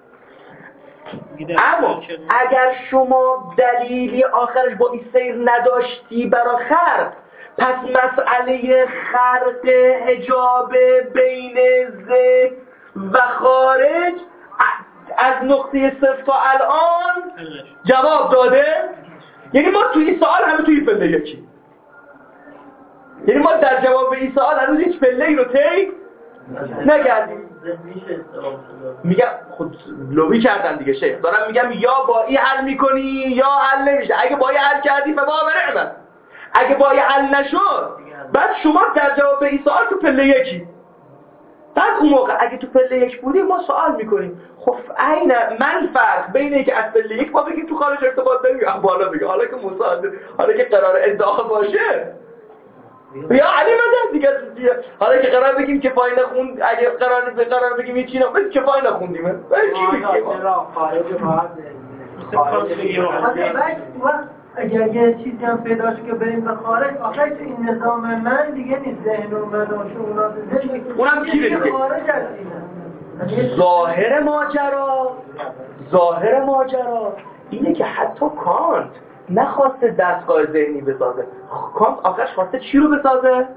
اما اگر شما دلیلی آخرش با این سیر نداشتی برای خلق، پس مسئله خلق حجاب بین ذهن و خارج از نقطه صفر تا الان جواب داده. یعنی ما توی این سوال همه توی پله یکی، یعنی ما در جواب به این سوال هنوز هیچ پله‌ای رو طی نکردیم. میگم خود لوبی کردن دیگه شیخ، دارم میگم یا با این حل میکنی یا حل نمیشه. اگه با این حل کردی فبا و نعمت، اگه با این حل نشد بعد شما در جواب این سوال تو پله یکی. بعد اون موقع اگه تو پله یک بودی ما سوال میکنیم خب عین من فرق بین اینکه از پله یک ما بگیم تو خارج ارتباط داریم یا بالا بگیم، حالا که مصادره، حالا که قرار ادعا باشه یا علی مدد دیگه، حالا که قرار بگیم که پای نخوند، اگه قرار قرار بگیم این چی نه که پای نخوندیمه ولی چی میگیم خارج باید اگر یه چیزی هم پیدا شد که بریم به خارج، آخه تو این نظام من دیگه نیست، ذهن و من و شعورات ذهن اونم چی دیگه خارج از اینه. ظاهر ماجرا ظاهر ماجرا اینه که حتی کانت نخواسته دستگاه ذهنی بسازه. کانت آخرش خواسته چی رو بسازه؟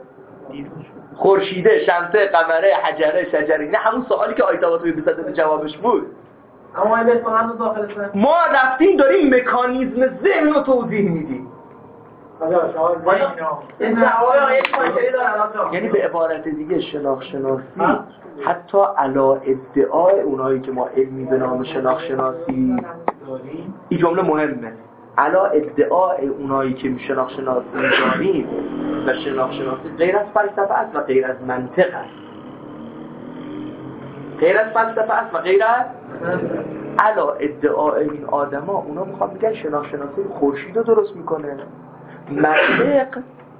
خورشیده، شمسه، قمره، حجره، شجره. نه همون سوالی که آیت طباطبایی به جوابش بود. اما این بهت فقط داخل سن ما رفتیم داریم مکانیزم ذهن رو توضیح میدیم. یعنی به عبارت دیگه شناخت شناسی حتی علا ادعای اونایی که ما علمی به نام شناخت شناسی، این جمله مهمه، علا ادعای اونایی که شناخت شناسی داریم و شناخت شناسی غیر از فلسفه است و غیر از منطق است، غیر از فلسفه است و غیر از علا ادعای این آدما، اونا میخوان بگن شناخت شناسی خورشید رو درست میکنه، منطق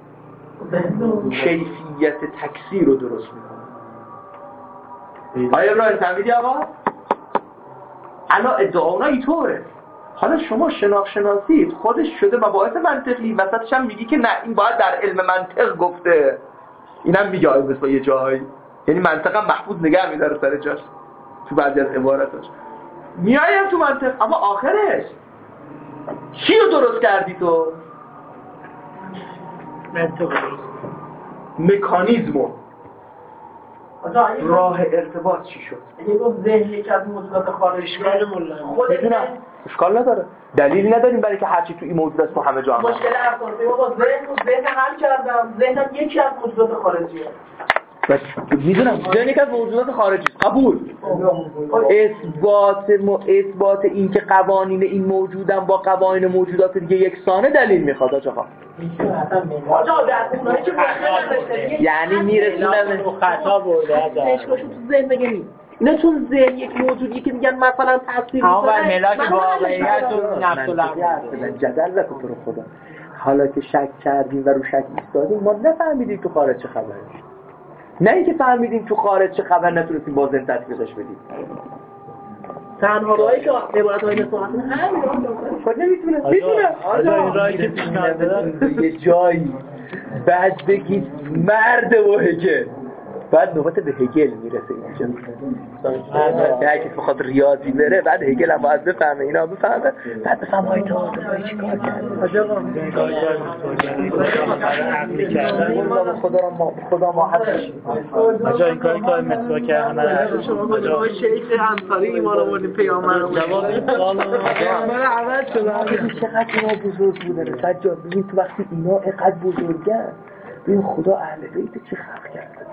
کیفیت تکثیر رو درست میکنه. آیا ابراهیم فهمیدی آقا؟ علا ادعا اونا اینطوره. حالا شما شناخت شناسی خودش شده مباحث منطقی، وسطش هم میگی که نه این باید در علم منطق گفته، اینم میگه آیه مثلا یه جایی، یعنی منطق هم محفوظ نگه میداره سر جاش تو بعضی از عباراتش. میایم تو منطق، اما آخرش چی رو درست کردی تو؟ منطق مکانیزمو، راه ارتباط چی شد؟ اگه گفت ذهن یکی از موجودات خارجی اشکال مولای خود میدونم اشکال نداره، دلیلی نداریم برای که هرچی تو این موجود است تو همه جا هم مشکل اساسی ما با ذهن و ذهن حل کردم، ذهنم یکی از موجودات خارجیه. میدونم ذهن یکی از موجودات خارجی قبول، اثبات م... اثبات این که قوانین این موجودن با قوانین موجودات دیگه یکسانه دلیل میخواد آقا. آقا در اونایی که مشکل یعنی میرسونن خطا برده اشکاشو تو ذهن بگیم اینا چون ذهن یک موجودی که میگن مثلا تصویر اما بر ملاک واقعیت و نفس الامر جدل نکن تو رو خدا. حالا که شک کردیم و رو شک ایستادیم ما نفهمیدیم تو خارج چه خبره، نه اینکه فهمیدیم تو خارج چه خبر نتونستیم با ذهن تطبیقش بدیم. تنها راهی که عبارت‌های نصاحت همین خود نمیتونه میتونه آجا این راهی که پیشنهاد دادن یه جایی بعد بگید مرد و هگل، بعد نوبت به هگل میرسه اینجا. نه که بخواد ریاضی بره بعد هگل هم باید بفهمه اینا بفهمه بعد بفهمه های تا آدمایی چی کار کرده. آجا خدا را ما خدا ما حد بشیم. آجا این کاری کار مسوا کردن شما شیخ انصاری ایمان آوردیم پیامبر جواب پیامبر عوض شده. چقدر اینا بزرگ بودن سجاد، ببین تو وقتی اینا اینقدر بزرگن ببین خدا اهل بیت چی خلق کرده.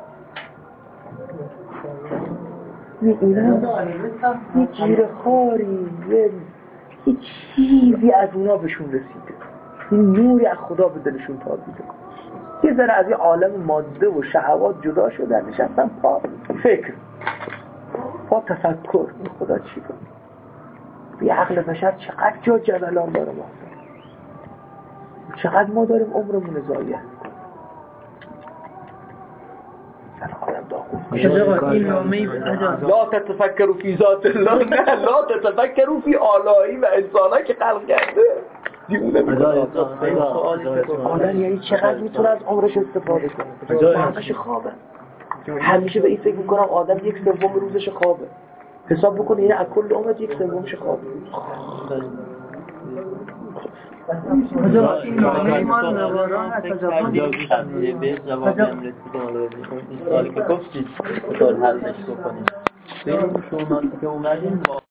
این اینا یه جیر خاری یه چیزی از اونا بهشون رسیده، این نوری از خدا به دلشون تابیده، یه ذره از یه عالم ماده و شهوات جدا شدن نشستن پا فکر پا تفکر این خدا چی کنه. یه عقل بشر چقدر جا جدلان داره ما، چقدر ما داریم عمرمون ضایع. لا تتفکروا فی ذات الله، نه لا تتفکروا فی آلائه و انسانایی که خلق کرده. دیونه آدم یعنی چقدر میتونه از عمرش استفاده کنه. همش خوابه، همیشه به این فکر میکنم آدم یک سوم روزش خوابه. حساب بکنه این از کل عمرت یک سومش خوابه. آجا ایمان نواران به جواب هم رسیده این سوالی که گفتید سوال حلش بکنید. ببینید شما که اومدین